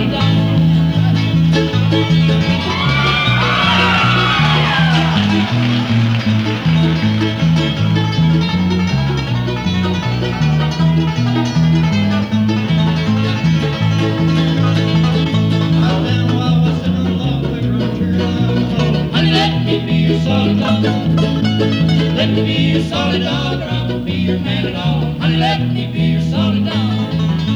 solid dog. Honey, let me be your solid dog. Let me be your solid dog, or I won't be your man at all. Honey, let me be your solid dog.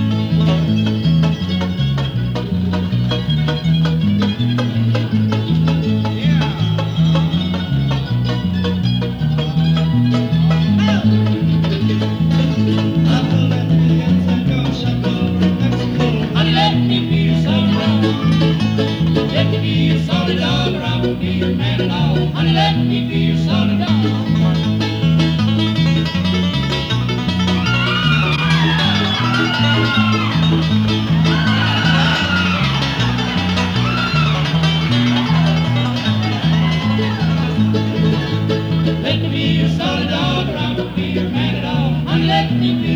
Honey, let me be your solid dog. Let me be your solid dog, or I won't be your man at all. Honey, let me be your solid dog. Let me be your solid dog, or I won't be your man at all. Honey, let me be